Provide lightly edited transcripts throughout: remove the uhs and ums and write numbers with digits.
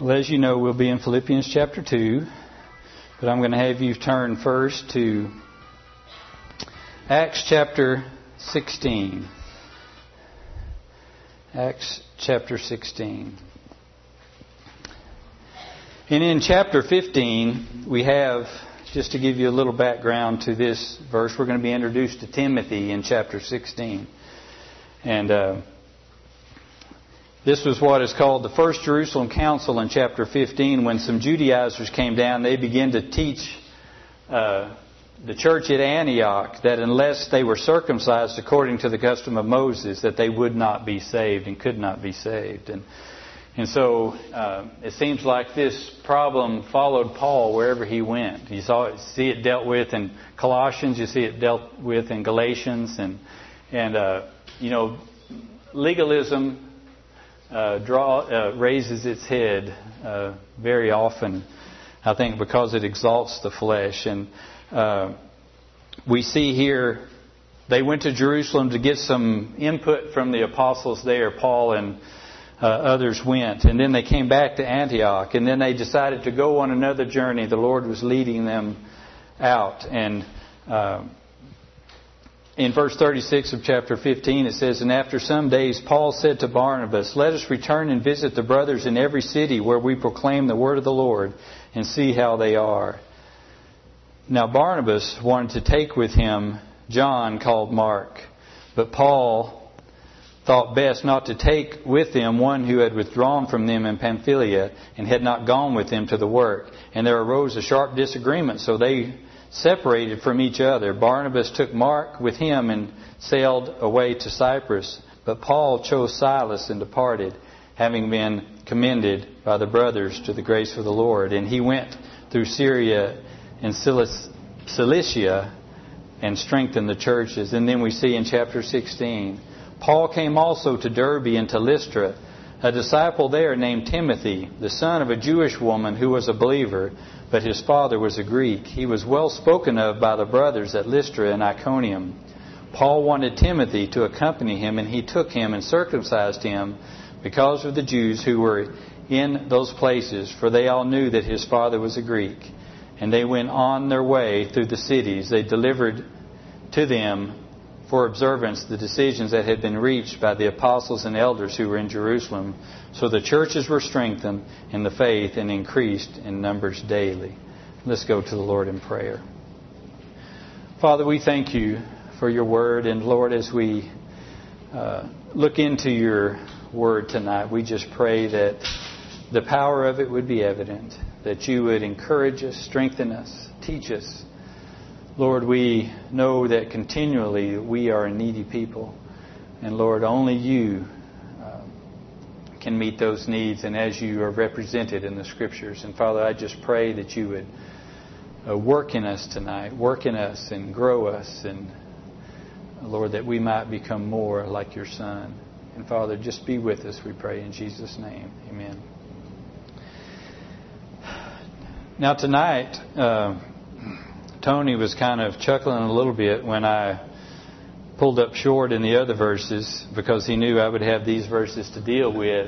Well, as you know, we'll be in Philippians chapter 2, but I'm going to have you turn first to Acts chapter 16. Acts chapter 16. And in chapter 15, we have, just to give you a little background to this verse, we're going to be introduced to Timothy in chapter 16. And this was what is called the First Jerusalem Council in chapter 15. When some Judaizers came down, they began to teach the church at Antioch that unless they were circumcised according to the custom of Moses, that they would not be saved and could not be saved. And so it seems like this problem followed Paul wherever he went. You see it dealt with in Colossians, you see it dealt with in Galatians, and legalism raises its head very often, I think, because it exalts the flesh. And we see here they went to Jerusalem to get some input from the apostles there. Paul and others went, and then they came back to Antioch, and then they decided to go on another journey. The Lord was leading them out, and in verse 36 of chapter 15 it says, "And after some days Paul said to Barnabas, 'Let us return and visit the brothers in every city where we proclaim the word of the Lord, and see how they are.' Now Barnabas wanted to take with him John called Mark, but Paul thought best not to take with them one who had withdrawn from them in Pamphylia and had not gone with them to the work. And there arose a sharp disagreement, so they separated from each other. Barnabas took Mark with him and sailed away to Cyprus. But Paul chose Silas and departed, having been commended by the brothers to the grace of the Lord. And he went through Syria and Cilicia and strengthened the churches." And then we see in chapter 16, "Paul came also to Derbe and to Lystra, a disciple there named Timothy, the son of a Jewish woman who was a believer, but his father was a Greek. He was well spoken of by the brothers at Lystra and Iconium. Paul wanted Timothy to accompany him, and he took him and circumcised him because of the Jews who were in those places, for they all knew that his father was a Greek. And they went on their way through the cities. They delivered to them for observance the decisions that had been reached by the apostles and elders who were in Jerusalem. So the churches were strengthened in the faith and increased in numbers daily." Let's go to the Lord in prayer. Father, we thank you for your word. And Lord, as we look into your word tonight, we just pray that the power of it would be evident, that you would encourage us, strengthen us, teach us. Lord, we know that continually we are a needy people. And Lord, only you can meet those needs, and as you are represented in the Scriptures. And Father, I just pray that you would work in us tonight, work in us and grow us. And Lord, that we might become more like your Son. And Father, just be with us, we pray in Jesus' name. Amen. Now tonight, Tony was kind of chuckling a little bit when I pulled up short in the other verses, because he knew I would have these verses to deal with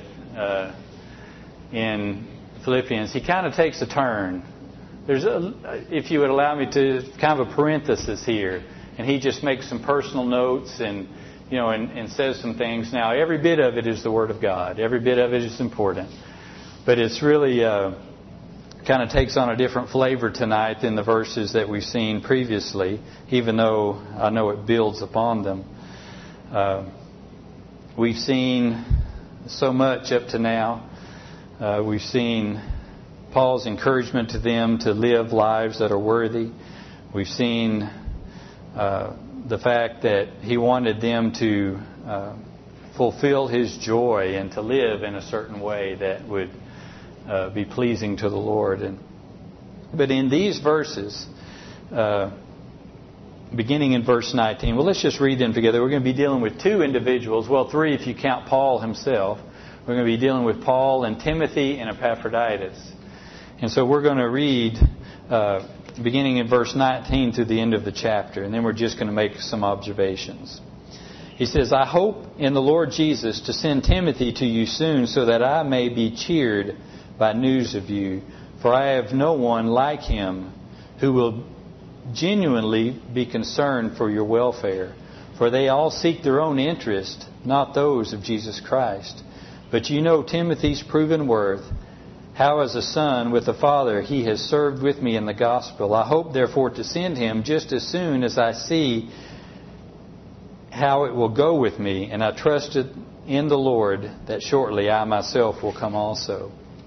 in Philippians. He kind of takes a turn. There's if you would allow me to, kind of a parenthesis here, and he just makes some personal notes and says some things. Now, every bit of it is the Word of God. Every bit of it is important, but it's really kind of takes on a different flavor tonight than the verses that we've seen previously, even though I know it builds upon them. We've seen so much up to now. We've seen Paul's encouragement to them to live lives that are worthy. We've seen the fact that he wanted them to fulfill his joy and to live in a certain way that would be pleasing to the Lord. But in these verses, beginning in verse 19, well, let's just read them together. We're going to be dealing with two individuals. Well, three if you count Paul himself. We're going to be dealing with Paul and Timothy and Epaphroditus. And so we're going to read beginning in verse 19 through the end of the chapter. And then we're just going to make some observations. He says, "I hope in the Lord Jesus to send Timothy to you soon, so that I may be cheered by news of you. For I have no one like him who will genuinely be concerned for your welfare. For they all seek their own interest, not those of Jesus Christ. But you know Timothy's proven worth, how as a son with the Father he has served with me in the gospel. I hope therefore to send him just as soon as I see how it will go with me, and I trust in the Lord that shortly I myself will come also.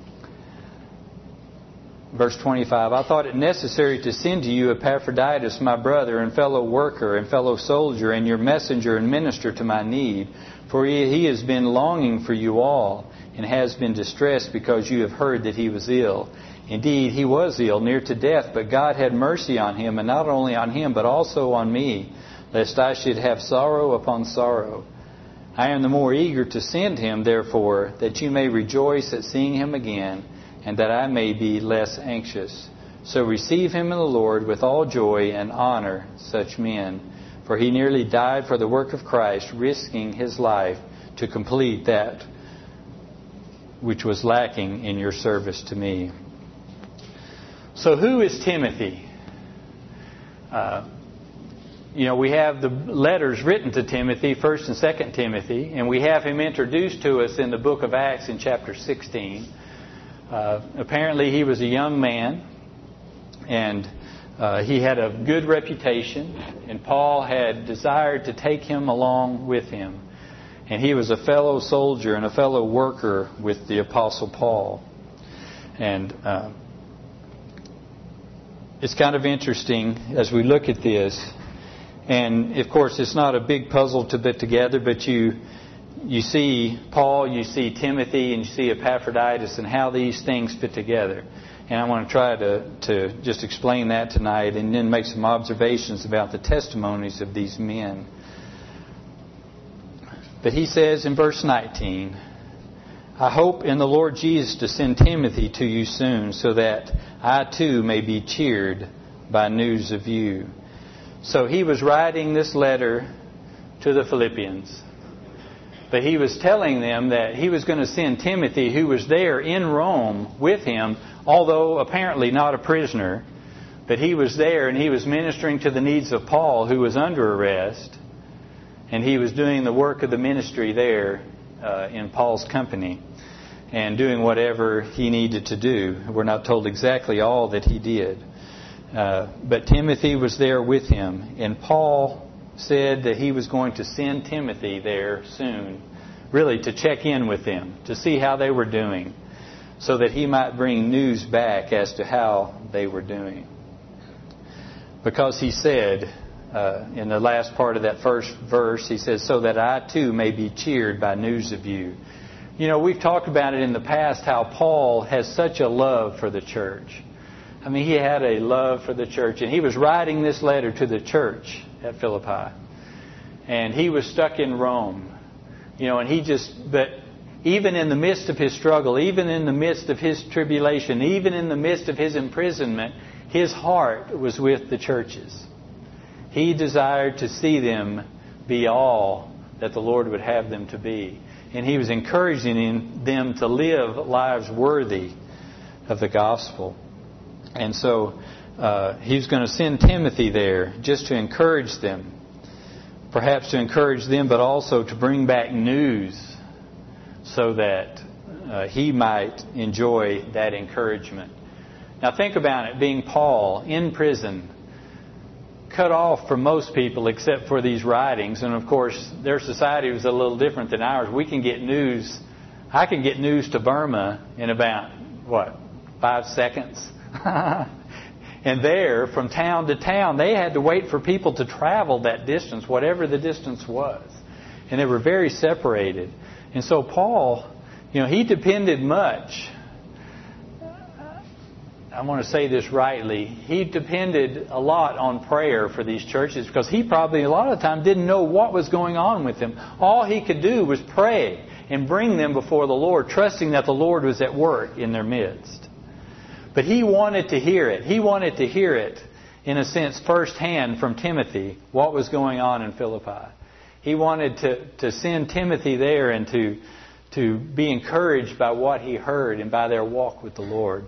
Verse 25, I thought it necessary to send to you Epaphroditus, my brother and fellow worker and fellow soldier, and your messenger and minister to my need. For he has been longing for you all, and has been distressed because you have heard that he was ill. Indeed, he was ill, near to death, but God had mercy on him, and not only on him, but also on me, lest I should have sorrow upon sorrow. I am the more eager to send him, therefore, that you may rejoice at seeing him again, and that I may be less anxious. So receive him in the Lord with all joy and honor such men. For he nearly died for the work of Christ, risking his life to complete that which was lacking in your service to me. So who is Timothy? We have the letters written to Timothy, 1st and 2nd Timothy, and we have him introduced to us in the book of Acts in chapter 16. Apparently he was a young man, and he had a good reputation, and Paul had desired to take him along with him. And he was a fellow soldier and a fellow worker with the Apostle Paul. And it's kind of interesting as we look at this. And, of course, it's not a big puzzle to put together, but you see Paul, you see Timothy, and you see Epaphroditus, and how these things fit together. And I want to try to just explain that tonight, and then make some observations about the testimonies of these men. But he says in verse 19, I hope in the Lord Jesus to send Timothy to you soon, so that I too may be cheered by news of you. So he was writing this letter to the Philippians. But he was telling them that he was going to send Timothy, who was there in Rome with him, although apparently not a prisoner. But he was there, and he was ministering to the needs of Paul, who was under arrest. And he was doing the work of the ministry there in Paul's company, and doing whatever he needed to do. We're not told exactly all that he did. But Timothy was there with him. And Paul said that he was going to send Timothy there soon, really to check in with them, to see how they were doing, so that he might bring news back as to how they were doing. Because he said, in the last part of that first verse, he says, so that I too may be cheered by news of you. You know, we've talked about it in the past, how Paul has such a love for the church. I mean, he had a love for the church, and he was writing this letter to the church at Philippi. And he was stuck in Rome. You know, and but even in the midst of his struggle, even in the midst of his tribulation, even in the midst of his imprisonment, his heart was with the churches. He desired to see them be all that the Lord would have them to be. And he was encouraging them to live lives worthy of the gospel. And so he was going to send Timothy there just to encourage them. Perhaps to encourage them, but also to bring back news so that he might enjoy that encouragement. Now think about it, being Paul in prison, cut off from most people except for these writings. And of course, their society was a little different than ours. We can get news. I can get news to Burma in about, 5 seconds? And there, from town to town, they had to wait for people to travel that distance, whatever the distance was. And they were very separated. And so Paul, he depended much. I want to say this rightly. He depended a lot on prayer for these churches, because he probably a lot of the time didn't know what was going on with them. All he could do was pray and bring them before the Lord, trusting that the Lord was at work in their midst. But he wanted to hear it. He wanted to hear it, in a sense, firsthand from Timothy, what was going on in Philippi. He wanted to send Timothy there and to be encouraged by what he heard and by their walk with the Lord.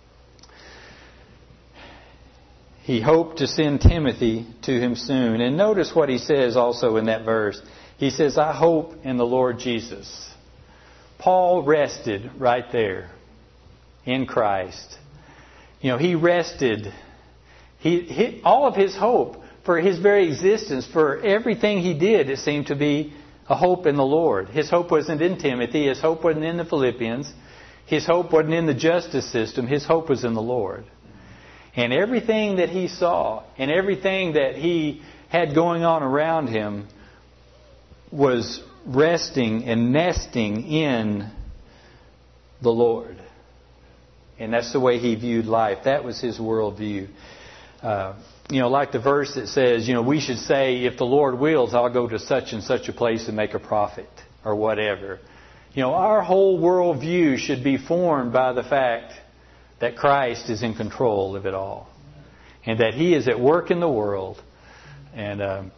He hoped to send Timothy to him soon. And notice what he says also in that verse. He says, I hope in the Lord Jesus. Paul rested right there in Christ. He rested. All of his hope for his very existence, for everything he did, it seemed to be a hope in the Lord. His hope wasn't in Timothy. His hope wasn't in the Philippians. His hope wasn't in the justice system. His hope was in the Lord. And everything that he saw and everything that he had going on around him was resting and nesting in the Lord. And that's the way he viewed life. That was his worldview. Like the verse that says, we should say, if the Lord wills, I'll go to such and such a place and make a profit or whatever. Our whole worldview should be formed by the fact that Christ is in control of it all. And that He is at work in the world. And it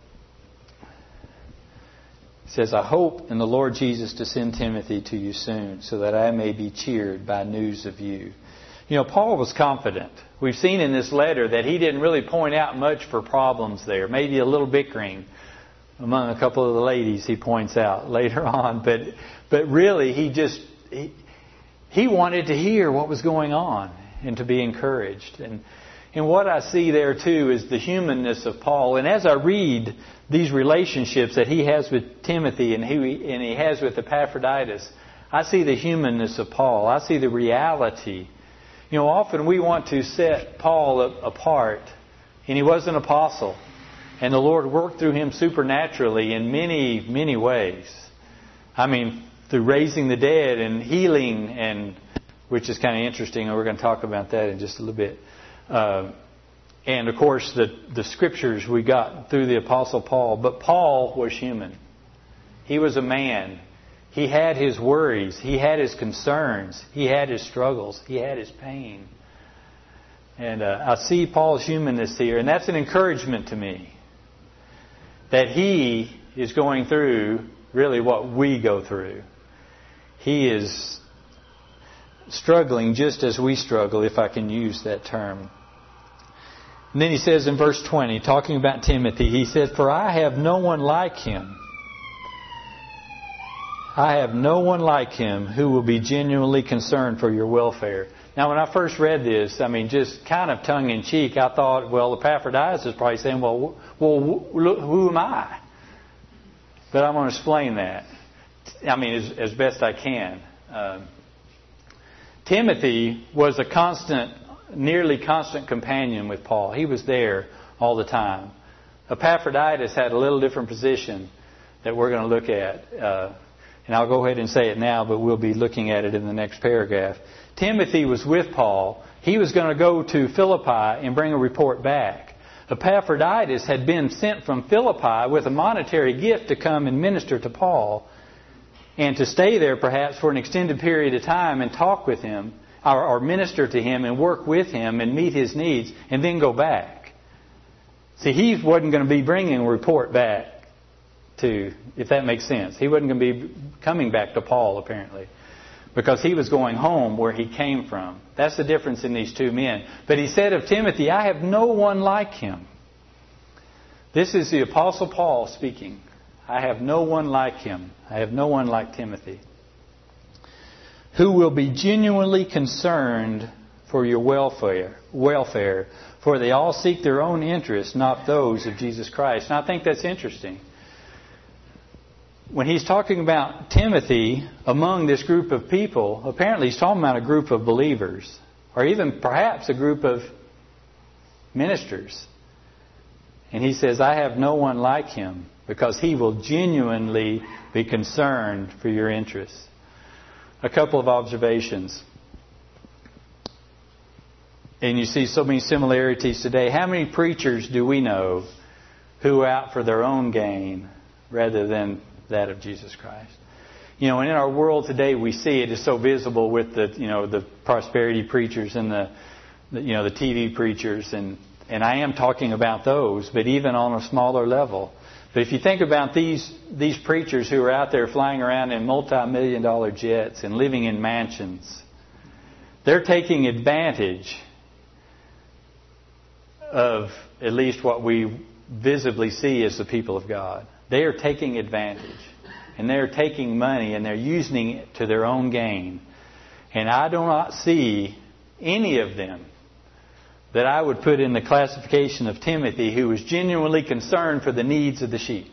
says, I hope in the Lord Jesus to send Timothy to you soon, so that I may be cheered by news of you. Paul was confident. We've seen in this letter that he didn't really point out much for problems there. Maybe a little bickering among a couple of the ladies he points out later on. But really he wanted to hear what was going on and to be encouraged. And what I see there too is the humanness of Paul. And as I read these relationships that he has with Timothy and he has with Epaphroditus, I see the humanness of Paul. I see the reality. Often we want to set Paul apart, and he was an apostle. And the Lord worked through him supernaturally in many, many ways. Through raising the dead and healing, and which is kind of interesting, and we're going to talk about that in just a little bit. And of course, the scriptures we got through the Apostle Paul. But Paul was human. He was a man. He had his worries. He had his concerns. He had his struggles. He had his pain. And I see Paul's humanness here. And that's an encouragement to me. That he is going through really what we go through. He is struggling just as we struggle, if I can use that term. And then he says in verse 20, talking about Timothy, he said, for I have no one like him. I have no one like him who will be genuinely concerned for your welfare. Now, when I first read this, just kind of tongue-in-cheek, I thought, well, Epaphroditus is probably saying, well, who am I? But I'm going to explain that. As best I can. Timothy was a nearly constant companion with Paul. He was there all the time. Epaphroditus had a little different position that we're going to look at. And I'll go ahead and say it now, but we'll be looking at it in the next paragraph. Timothy was with Paul. He was going to go to Philippi and bring a report back. Epaphroditus had been sent from Philippi with a monetary gift to come and minister to Paul and to stay there perhaps for an extended period of time and talk with him or minister to him and work with him and meet his needs and then go back. See, he wasn't going to be bringing a report back to, if that makes sense. He wasn't going to be coming back to Paul, apparently, because he was going home where he came from. That's the difference in these two men. But he said of Timothy, I have no one like him. This is the Apostle Paul speaking. I have no one like him. I have no one like Timothy, who will be genuinely concerned for your welfare, for they all seek their own interests, not those of Jesus Christ. And I think that's interesting. When he's talking about Timothy among this group of people, apparently he's talking about a group of believers, or even perhaps a group of ministers. And he says, I have no one like him, because he will genuinely be concerned for your interests. A couple of observations. And you see so many similarities today. How many preachers do we know who are out for their own gain rather than that of Jesus Christ? And in our world today we see it is so visible with the prosperity preachers and the TV preachers, and I am talking about those, but even on a smaller level, But if you think about these preachers who are out there flying around in multi-million-dollar jets and living in mansions, they're taking advantage of at least what we visibly see as the people of God. They are taking advantage. And they're taking money and they're using it to their own gain. And I do not see any of them that I would put in the classification of Timothy, who was genuinely concerned for the needs of the sheep.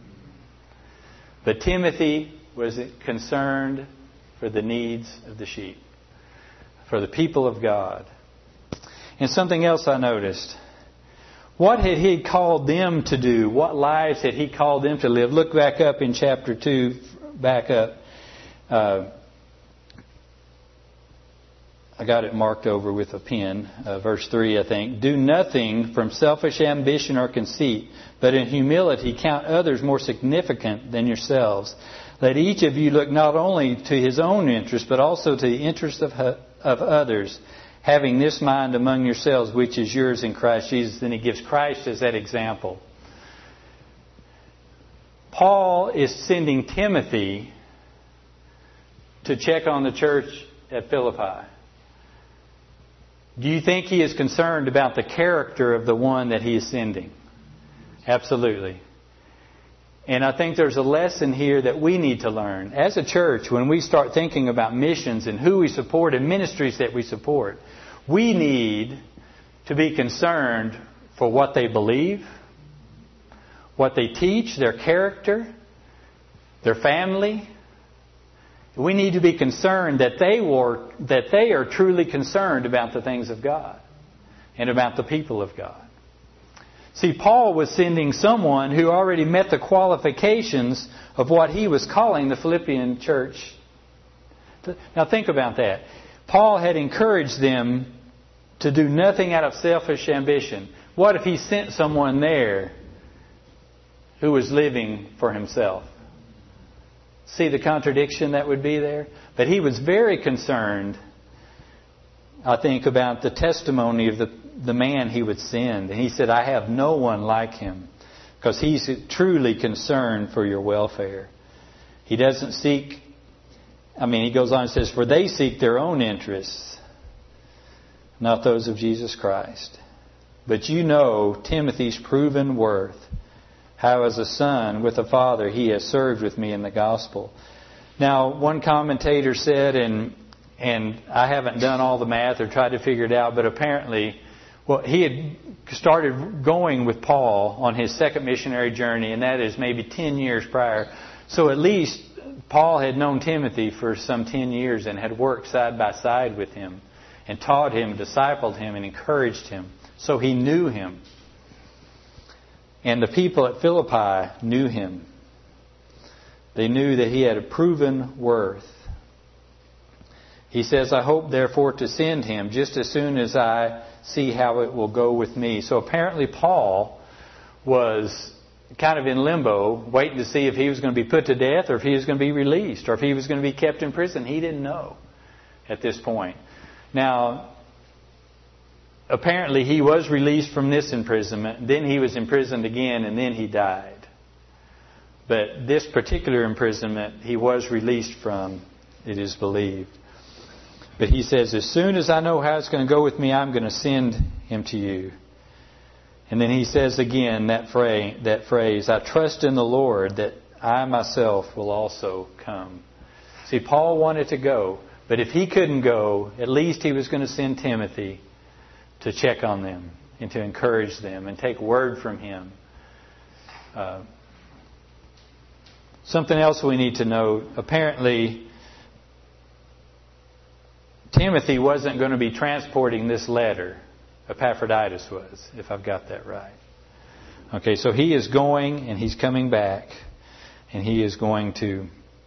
But Timothy was concerned for the needs of the sheep, for the people of God. And something else I noticed. What had he called them to do? What lives had he called them to live? Look back up in chapter 2, back up. I got it marked over with a pen. Verse 3, I think. Do nothing from selfish ambition or conceit, but in humility count others more significant than yourselves. Let each of you look not only to his own interest, but also to the interest of others, having this mind among yourselves, which is yours in Christ Jesus. Then he gives Christ as that example. Paul is sending Timothy to check on the church at Philippi. Do you think he is concerned about the character of the one that he is sending? Absolutely. And I think there's a lesson here that we need to learn. As a church, when we start thinking about missions and who we support and ministries that we support, we need to be concerned for what they believe, what they teach, their character, their family. We need to be concerned that they are truly concerned about the things of God and about the people of God. See, Paul was sending someone who already met the qualifications of what he was calling the Philippian church. Now think about that. Paul had encouraged them to do nothing out of selfish ambition. What if he sent someone there who was living for himself? See the contradiction that would be there? But he was very concerned, I think, about the testimony of the man he would send. And he said, I have no one like him, because he's truly concerned for your welfare. He doesn't seek, he goes on and says, for they seek their own interests, not those of Jesus Christ. But you know Timothy's proven worth, how as a son with a father he has served with me in the gospel. Now, one commentator said, and I haven't done all the math or tried to figure it out, but apparently, he had started going with Paul on his second missionary journey, and that is maybe 10 years prior. So at least Paul had known Timothy for some 10 years and had worked side by side with him and taught him, discipled him, and encouraged him. So he knew him. And the people at Philippi knew him. They knew that he had a proven worth. He says, I hope therefore to send him just as soon as I see how it will go with me. So apparently Paul was kind of in limbo, waiting to see if he was going to be put to death or if he was going to be released or if he was going to be kept in prison. He didn't know at this point. Now, apparently he was released from this imprisonment, then he was imprisoned again, and then he died. But this particular imprisonment he was released from, it is believed. But he says, as soon as I know how it's going to go with me, I'm going to send him to you. And then he says again that phrase, I trust in the Lord that I myself will also come. See, Paul wanted to go, but if he couldn't go, at least he was going to send Timothy to check on them and to encourage them and take word from him. Something else we need to note. Apparently, Timothy wasn't going to be transporting this letter. Epaphroditus was, if I've got that right. Okay, so he is going and he's coming back. And he is going to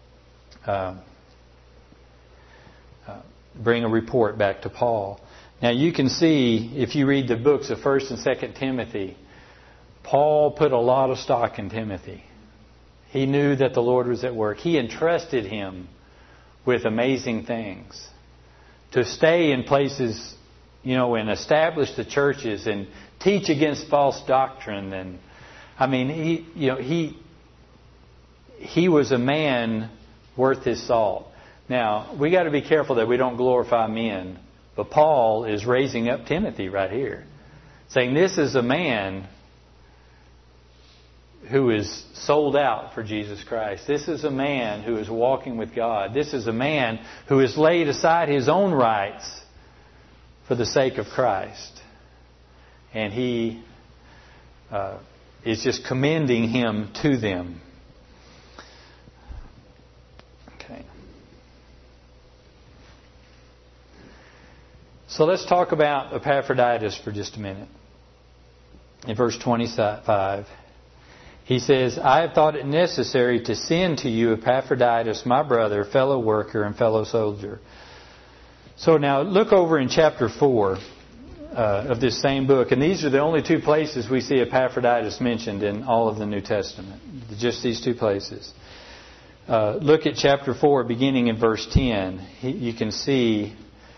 bring a report back to Paul. Now you can see, if you read the books of 1st and 2nd Timothy, Paul put a lot of stock in Timothy. He knew that the Lord was at work. He entrusted him with amazing things. To stay in places, and establish the churches and teach against false doctrine and I mean, he was a man worth his salt. Now, we got to be careful that we don't glorify men. But Paul is raising up Timothy right here, saying this is a man who is sold out for Jesus Christ. This is a man who is walking with God. This is a man who has laid aside his own rights for the sake of Christ. And he is just commending him to them. Okay. So let's talk about Epaphroditus for just a minute. In verse 25, he says, I have thought it necessary to send to you Epaphroditus, my brother, fellow worker, and fellow soldier. So now look over in chapter 4 of this same book. And these are the only two places we see Epaphroditus mentioned in all of the New Testament. Just these two places. Look at chapter 4, beginning in verse 10. You can see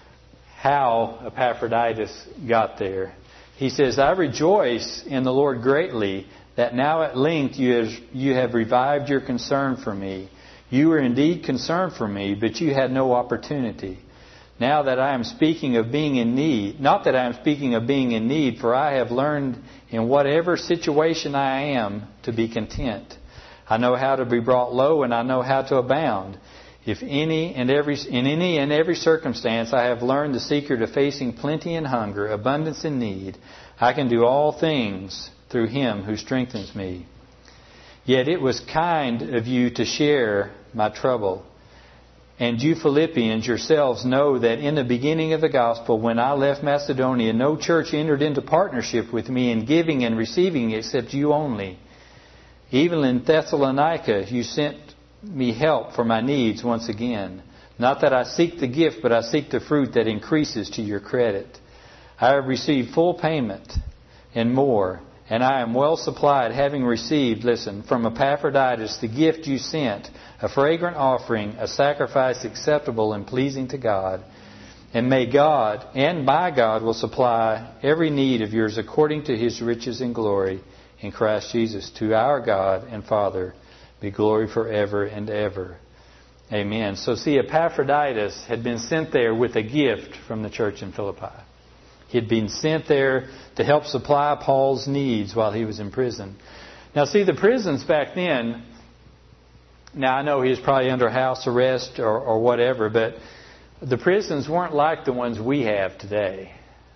how Epaphroditus got there. He says, I rejoice in the Lord greatly that now at length you have revived your concern for me. You were indeed concerned for me, but you had no opportunity. Now that I am speaking of being in need, not that I am speaking of being in need, for I have learned in whatever situation I am to be content. I know how to be brought low, and I know how to abound. In any and every circumstance I have learned the secret of facing plenty and hunger, abundance and need. I can do all things through Him who strengthens me. Yet it was kind of you to share my trouble. And you Philippians yourselves know that in the beginning of the gospel, when I left Macedonia, no church entered into partnership with me in giving and receiving except you only. Even in Thessalonica, you sent me help for my needs once again. Not that I seek the gift, but I seek the fruit that increases to your credit. I have received full payment and more, and I am well supplied, having received, listen, from Epaphroditus the gift you sent, a fragrant offering, a sacrifice acceptable and pleasing to God. And may God, and my God, will supply every need of yours according to His riches and glory in Christ Jesus. To our God and Father be glory forever and ever. Amen. So see, Epaphroditus had been sent there with a gift from the church in Philippi. He had been sent there to help supply Paul's needs while he was in prison. Now see, the prisons back then, now I know he was probably under house arrest or whatever, but the prisons weren't like the ones we have today.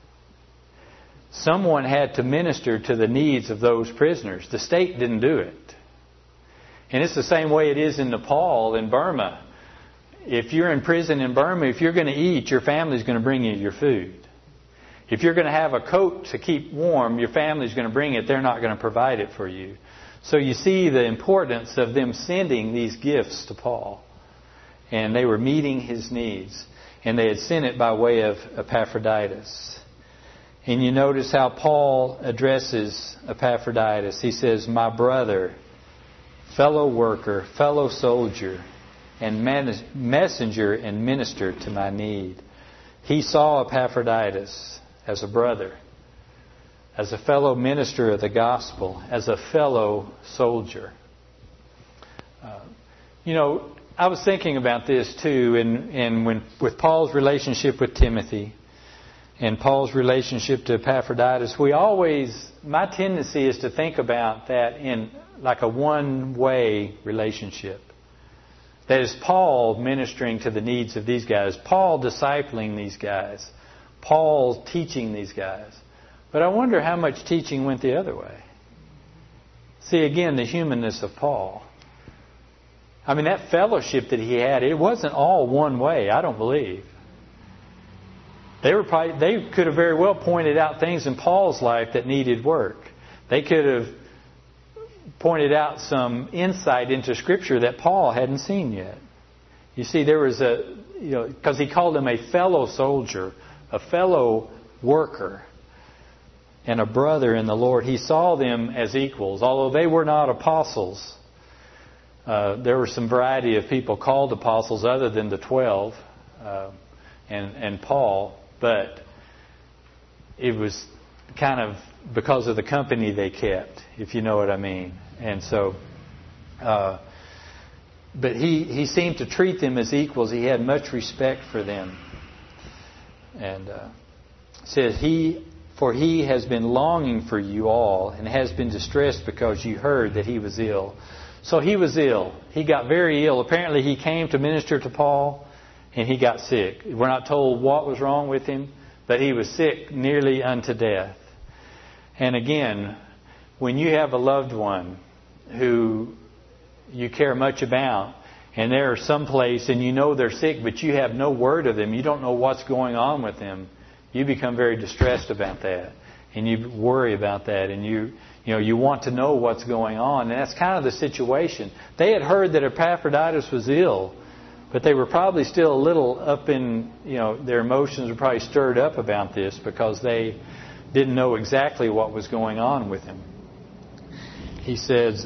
Someone had to minister to the needs of those prisoners. The state didn't do it. And it's the same way it is in Nepal, in Burma. If you're in prison in Burma, if you're going to eat, your family's going to bring you your food. If you're going to have a coat to keep warm, your family's going to bring it. They're not going to provide it for you. So you see the importance of them sending these gifts to Paul. And they were meeting his needs. And they had sent it by way of Epaphroditus. And you notice how Paul addresses Epaphroditus. He says, my brother, fellow worker, fellow soldier, and messenger and minister to my need. He saw Epaphroditus as a brother, as a fellow minister of the gospel, as a fellow soldier. I was thinking about this too, and with Paul's relationship with Timothy and Paul's relationship to Epaphroditus, my tendency is to think about that in like a one-way relationship. That is Paul ministering to the needs of these guys, Paul discipling these guys, Paul teaching these guys. But I wonder how much teaching went the other way. See, again, the humanness of Paul. I mean, that fellowship that he had, it wasn't all one way, I don't believe. They could have very well pointed out things in Paul's life that needed work. They could have pointed out some insight into Scripture that Paul hadn't seen yet. You see, there was because he called him a fellow soldier, a fellow worker, and a brother in the Lord. He saw them as equals. Although they were not apostles, there were some variety of people called apostles other than the 12 and Paul, but it was kind of because of the company they kept, if you know what I mean. And so, but he seemed to treat them as equals. He had much respect for them. And says, For he has been longing for you all and has been distressed because you heard that he was ill. So he was ill. He got very ill. Apparently he came to minister to Paul and he got sick. We're not told what was wrong with him, but he was sick nearly unto death. And again, when you have a loved one who you care much about, and they're someplace and you know they're sick, but you have no word of them, you don't know what's going on with them, you become very distressed about that. And you worry about that, and you want to know what's going on. And that's kind of the situation. They had heard that Epaphroditus was ill, but they were probably still a little up in, their emotions were probably stirred up about this because they didn't know exactly what was going on with him. He says,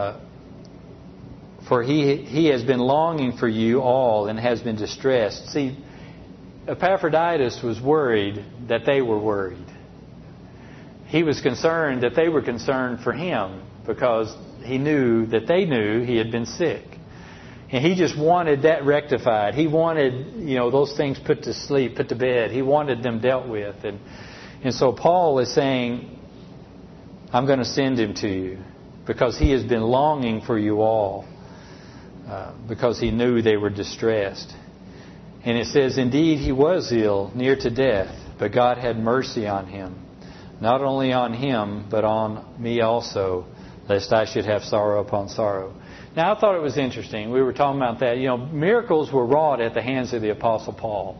for he has been longing for you all and has been distressed. See, Epaphroditus was worried that they were worried. He was concerned that they were concerned for him because he knew that they knew he had been sick. And he just wanted that rectified. He wanted, those things put to sleep, put to bed. He wanted them dealt with. And so Paul is saying, I'm going to send him to you because he has been longing for you all because he knew they were distressed. And it says, indeed, he was ill, near to death, but God had mercy on him. Not only on him, but on me also, lest I should have sorrow upon sorrow. Now, I thought it was interesting. We were talking about that. Miracles were wrought at the hands of the Apostle Paul.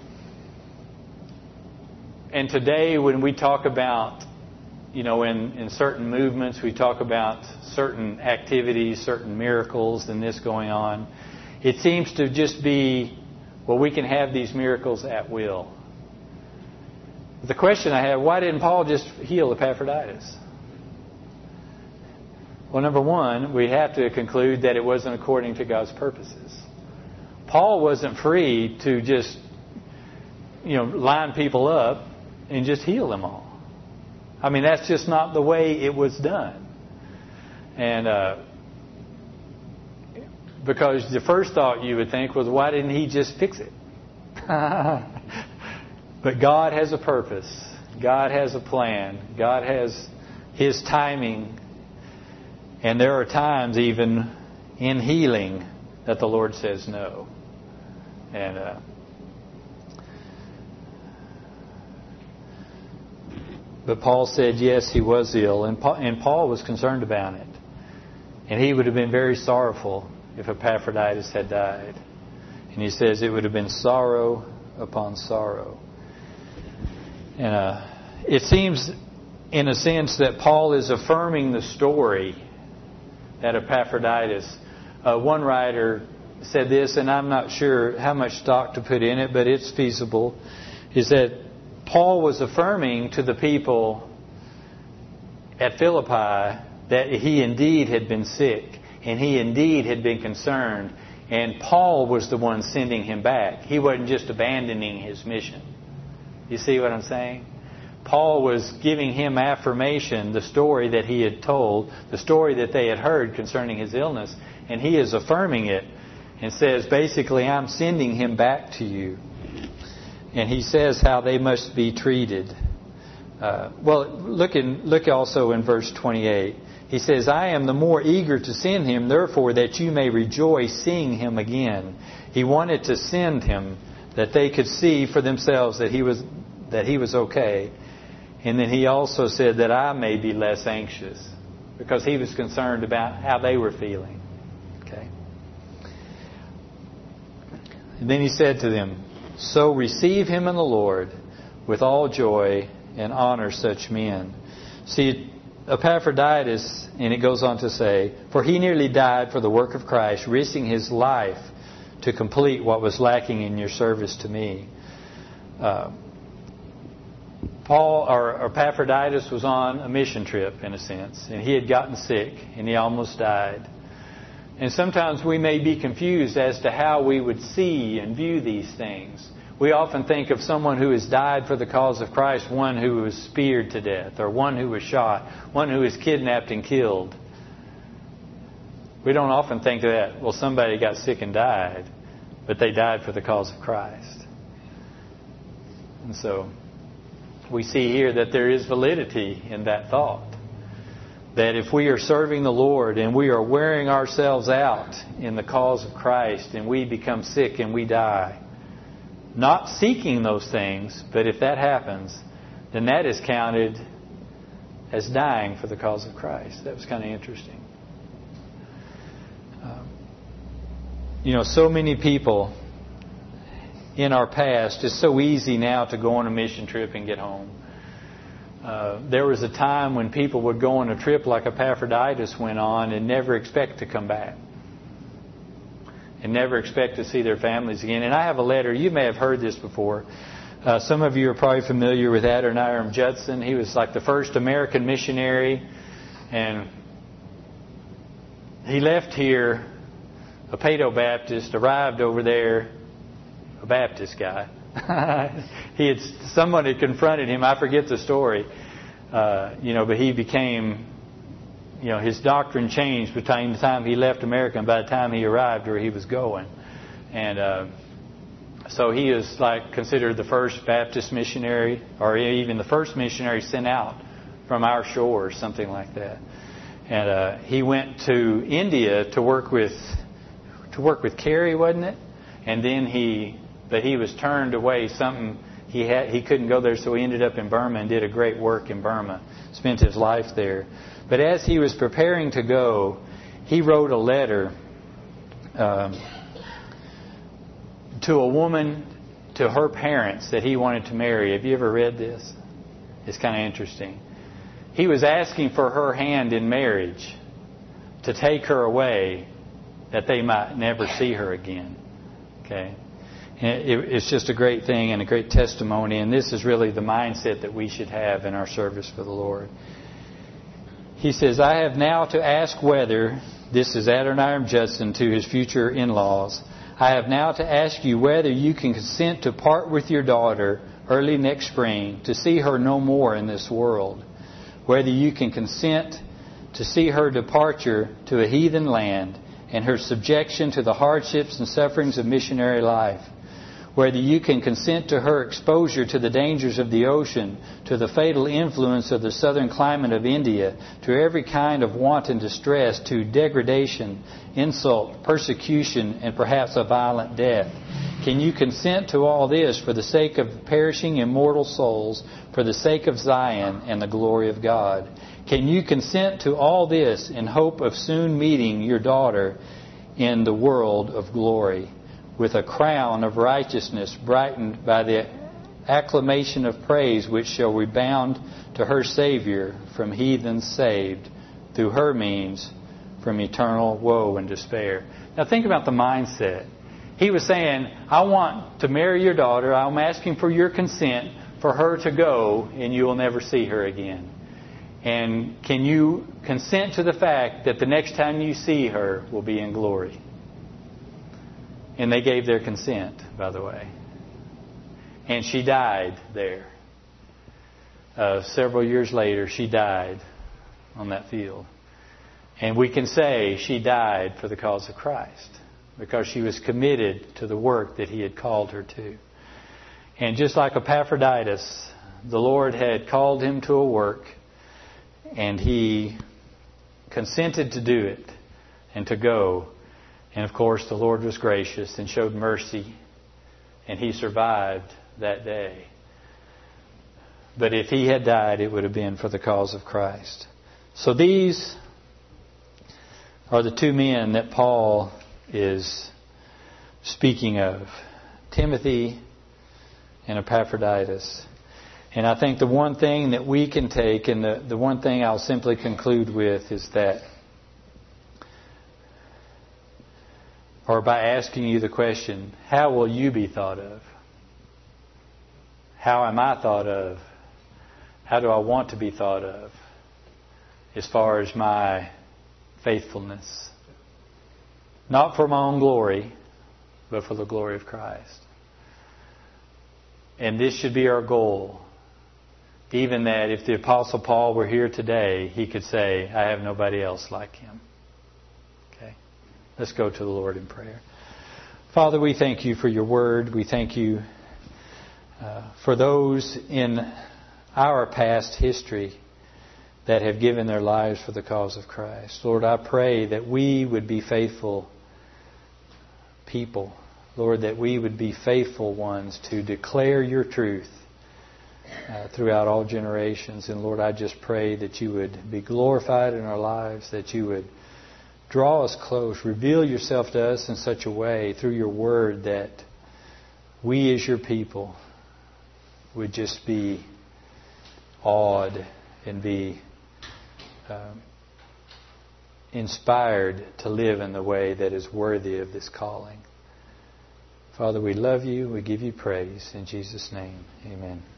And today, when we talk about, in certain movements, we talk about certain activities, certain miracles, and this going on. It seems to just be, we can have these miracles at will. The question I have, why didn't Paul just heal Epaphroditus? Well, number one, we have to conclude that it wasn't according to God's purposes. Paul wasn't free to just, line people up and just heal them all. I mean, that's just not the way it was done. And because the first thought you would think was, why didn't he just fix it? But God has a purpose. God has a plan. God has His timing. And there are times even in healing that the Lord says no. And but Paul said yes, he was ill. And Paul was concerned about it. And he would have been very sorrowful if Epaphroditus had died. And he says it would have been sorrow upon sorrow. And it seems, in a sense, that Paul is affirming the story that Epaphroditus. One writer said this, and I'm not sure how much stock to put in it, but it's feasible, is that Paul was affirming to the people at Philippi that he indeed had been sick, and he indeed had been concerned, and Paul was the one sending him back. He wasn't just abandoning his mission. You see what I'm saying? Paul was giving him affirmation, the story that he had told, the story that they had heard concerning his illness, and he is affirming it and says, basically, I'm sending him back to you. And he says how they must be treated. Look also in verse 28. He says, I am the more eager to send him, therefore, that you may rejoice seeing him again. He wanted to send him that they could see for themselves that he was okay. And then he also said that I may be less anxious, because he was concerned about how they were feeling. Okay. And then he said to them, so receive him in the Lord with all joy and honor such men. See, Epaphroditus, and it goes on to say, for he nearly died for the work of Christ, risking his life to complete what was lacking in your service to me. Epaphroditus was on a mission trip, in a sense, and he had gotten sick, and he almost died. And sometimes we may be confused as to how we would see and view these things. We often think of someone who has died for the cause of Christ, one who was speared to death, or one who was shot, one who was kidnapped and killed. We don't often think of that, well, somebody got sick and died, but they died for the cause of Christ. And so we see here that there is validity in that thought. That if we are serving the Lord and we are wearing ourselves out in the cause of Christ and we become sick and we die, not seeking those things, but if that happens, then that is counted as dying for the cause of Christ. That was kind of interesting. So many people in our past, it's so easy now to go on a mission trip and get home. There was a time when people would go on a trip like Epaphroditus went on and never expect to come back. And never expect to see their families again. And I have a letter. You may have heard this before. Some of you are probably familiar with Adoniram Judson. He was like the first American missionary. And he left here, a Paedo-Baptist, arrived over there, a Baptist guy. Someone had confronted him. I forget the story. But he became, his doctrine changed between the time he left America and by the time he arrived where he was going. And so he is considered the first Baptist missionary, or even the first missionary sent out from our shores, something like that. And he went to India to work with Carey, wasn't it? And then he was turned away. He couldn't go there, so he ended up in Burma and did a great work in Burma. Spent his life there. But as he was preparing to go, he wrote a letter to a woman, to her parents that he wanted to marry. Have you ever read this? It's kind of interesting. He was asking for her hand in marriage to take her away, that they might never see her again. Okay? It's just a great thing and a great testimony, and this is really the mindset that we should have in our service for the Lord. He says, I have now to ask whether, this is Adoniram Judson to his future in-laws, I have now to ask you whether you can consent to part with your daughter early next spring, to see her no more in this world, whether you can consent to see her departure to a heathen land and her subjection to the hardships and sufferings of missionary life, whether you can consent to her exposure to the dangers of the ocean, to the fatal influence of the southern climate of India, to every kind of want and distress, to degradation, insult, persecution, and perhaps a violent death. Can you consent to all this for the sake of perishing immortal souls, for the sake of Zion and the glory of God? Can you consent to all this in hope of soon meeting your daughter in the world of glory, with a crown of righteousness brightened by the acclamation of praise which shall rebound to her Savior from heathens saved, through her means from eternal woe and despair? Now think about the mindset. He was saying, I want to marry your daughter. I'm asking for your consent for her to go, and you will never see her again. And can you consent to the fact that the next time you see her will be in glory? And they gave their consent, by the way. And she died there. Several years later, she died on that field. And we can say she died for the cause of Christ, because she was committed to the work that He had called her to. And just like Epaphroditus, the Lord had called him to a work, and he consented to do it and to go. And of course, the Lord was gracious and showed mercy, and he survived that day. But if he had died, it would have been for the cause of Christ. So these are the two men that Paul is speaking of, Timothy and Epaphroditus. And I think the one thing that we can take, and the one thing I'll simply conclude with, is that, or by asking you the question, how will you be thought of? How am I thought of? How do I want to be thought of as far as my faithfulness? Not for my own glory, but for the glory of Christ. And this should be our goal. Even that if the Apostle Paul were here today, he could say, I have nobody else like him. Okay? Let's go to the Lord in prayer. Father, we thank you for your word. We thank you for those in our past history that have given their lives for the cause of Christ. Lord, I pray that we would be faithful people. Lord, that we would be faithful ones to declare your truth throughout all generations. And Lord, I just pray that you would be glorified in our lives, that you would draw us close, reveal yourself to us in such a way through your word that we as your people would just be awed and be inspired to live in the way that is worthy of this calling. Father, we love you. We give you praise. In Jesus' name, amen.